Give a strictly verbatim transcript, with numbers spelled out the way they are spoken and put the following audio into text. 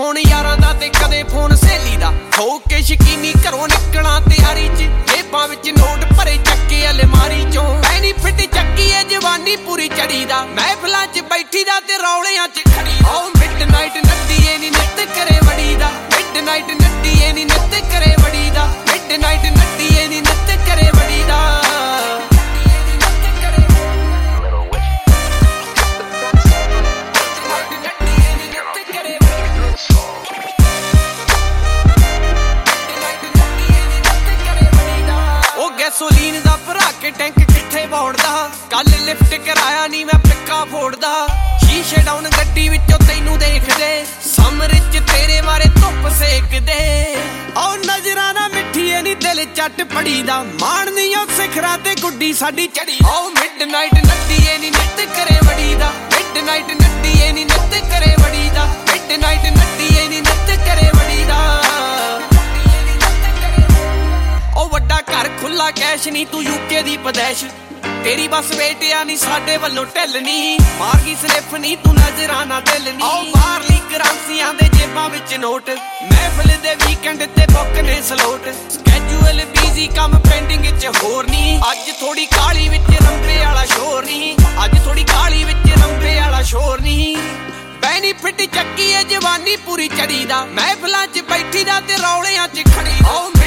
phone यारां दा ते कदे फोन सहेली दा हो के शकीनी घरों निकलना तैयारी च जेबां विच नोट भरे चक्के अलमारी चों पैनी फिट चक्की है जवानी पूरी चढ़ी दा महफिलां च बैठी दा ते रौलियां च खड़ी ओ मिडनाइट नट्टीए नी नित करे वड़ी दा मिडनाइट नट्टीए नी नित करे वड़ी दा मिडनाइट नट्टीए नी नित करे वड़ी दा गैसोलीन दा भरा के टैंक किथे बोड़दा कल लिफ्ट कराया नी मैं पिक्का फोड़दा शीशे डाउन गड्डी विचों तैनू देखदे समर च तेरे बारे धुप सेकदे ओ नजरां ना मिठीए नी दिल चट पड़ी दा माणनी ओ सिखरा ते गुड्डी साडी चढ़ी ओ मिडनाइट नट्टीए नी नित करे वड़ी दा मिडनाइट नट्टीए नी नित करे वड़ी दा मिडनाइट नट्टीए नी नित करे वड़ी दा ओ वड्डा घर खुला कैश नी तू यूके दी पदैश तेरी बस बेटिया नी साडे वल्लों ढिल नी मार गई स्लिप नी तू नजरां ना दिल नी ओ बाहरली करांसियां दे जेबां विच नोट महफिल दे वीकेंड ते बुक ने सलोट स्कैजूअल बिजी कम पेंडिंग च होर नी अज थोड़ी काली विच रंबे वाला शोर नी अज थोड़ी काली विच रंबे वाला शोर नी पैनी फिट चक्की है जवानी पूरी चढ़ी दा महफिलां च बैठी दा ते रौलियां च खड़ी ओ